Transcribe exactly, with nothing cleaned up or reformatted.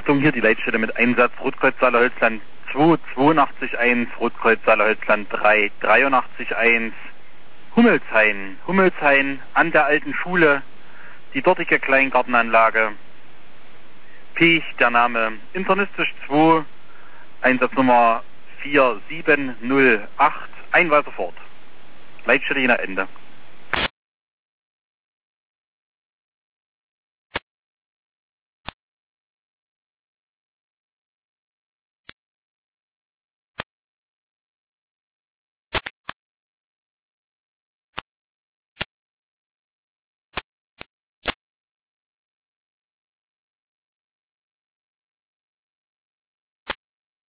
Achtung, hier die Leitstelle mit Einsatz Rotkreuz Saale-Holzland zwei zweiundachtzig eins, Rotkreuz Saale-Holzland drei dreiundachtzig eins, Hummelshain, Hummelshain an der alten Schule, die dortige Kleingartenanlage, Pech, der Name, internistisch zwei, Einsatznummer vier sieben null acht, Einweiser fort. Leitstelle Jena Ende.